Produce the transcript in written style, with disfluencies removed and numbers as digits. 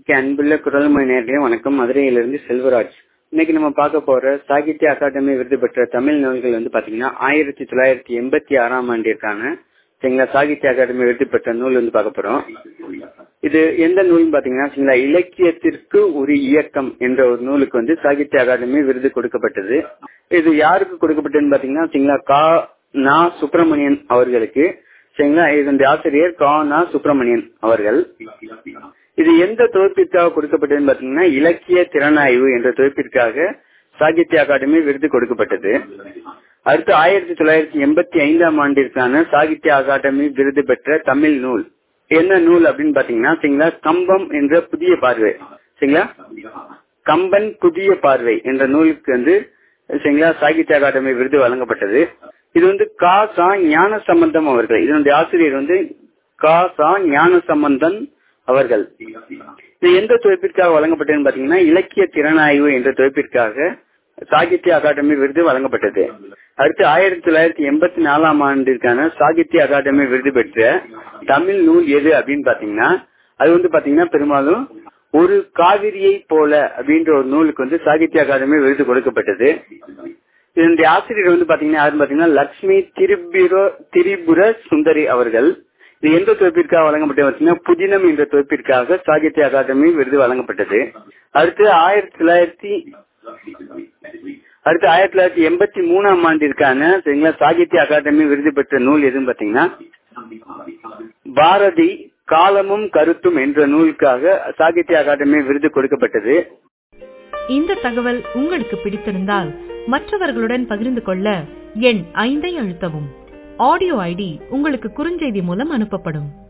அன்புள்ள குரல்மொழி நேயர்களே வணக்கம். மதுரையிலிருந்து செல்வராஜ். இன்னைக்கு நம்ம பார்க்க போற சாகித்ய அகாடமி விருது பெற்ற தமிழ் நூல்கள் வந்து பாத்தீங்கன்னா 1986 ஆண்டிற்கான சரிங்களா சாகித்ய அகாடமி விருது பெற்ற நூல் வந்து பார்க்க போறோம். இது எந்த நூல்னு பாத்தீங்கன்னா சரிங்களா இலக்கியத்திற்கு ஒரு இயக்கம் என்ற ஒரு நூலுக்கு வந்து சாகித்ய அகாடமி விருது கொடுக்கப்பட்டது. இது யாருக்கு கொடுக்கப்பட்டதுன்னு பாத்தீங்கன்னா சரிங்களா நா. சுப்பிரமணியன் அவர்களுக்கு. சரிங்களா இதனுடைய ஆசிரியர் நா. சுப்பிரமணியன் அவர்கள். இது எந்த தொகுப்பிற்காக கொடுக்கப்பட்டதுன்னு பாத்தீங்கன்னா இலக்கிய திறனாய்வு என்ற தொகுப்பிற்காக சாகித்ய அகாடமி விருது கொடுக்கப்பட்டது. அடுத்து 1985 ஆண்டிற்கான சாகித்ய அகாடமி விருது பெற்ற தமிழ் நூல் என்ன நூல் அப்படின்னு பாத்தீங்கன்னா சரிங்களா கம்பம் என்ற புதிய பார்வை. சரிங்களா கம்பன் புதிய பார்வை என்ற நூலுக்கு வந்து சரிங்களா சாகித்ய அகாடமி விருது வழங்கப்பட்டது. இது வந்து சா. ஞான சம்பந்தம் அவர்கள். இதனுடைய ஆசிரியர் வந்து சா. ஞான சம்பந்தன் அவர்கள். இது எந்த தொகுப்பிற்காக வழங்கப்பட்டதுன்னு பாத்தீங்கன்னா இலக்கிய திறனாய்வு என்ற தொகுப்பிற்காக சாகித்ய அகாடமி விருது வழங்கப்பட்டது. அடுத்து 1984 ஆண்டிற்கான சாகித்ய அகாடமி விருது பெற்ற தமிழ் நூல் எது அப்படின்னு பாத்தீங்கன்னா அது வந்து பாத்தீங்கன்னா பெரும்பாலும் ஒரு காவிரியை போல அப்படின்ற ஒரு நூலுக்கு வந்து சாகித்ய அகாடமி விருது கொடுக்கப்பட்டது. இதனுடைய ஆசிரியர் வந்து பாத்தீங்கன்னா லட்சுமி திரிபுர சுந்தரி அவர்கள். இது எந்த தொகுப்பிற்காக வழங்கப்பட்டது புதினம் என்ற தொகுப்பிற்காக சாகித்ய அகாடமி விருது வழங்கப்பட்டது. அடுத்து 1983 ஆண்டிற்கான சாகித்ய அகாடமி விருது பெற்ற நூல் எதுன்னு பாத்தீங்கன்னா பாரதி காலமும் கருத்தும் என்ற நூலுக்காக சாகித்ய அகாடமி விருது கொடுக்கப்பட்டது. இந்த தகவல் உங்களுக்கு பிடித்திருந்தால் மற்றவர்களுடன் பகிர்ந்து கொள்ள எண் 5 அழுத்தவும். ஆடியோ ஐடி உங்களுக்கு குறுஞ்செய்தி மூலம் அனுப்பப்படும்.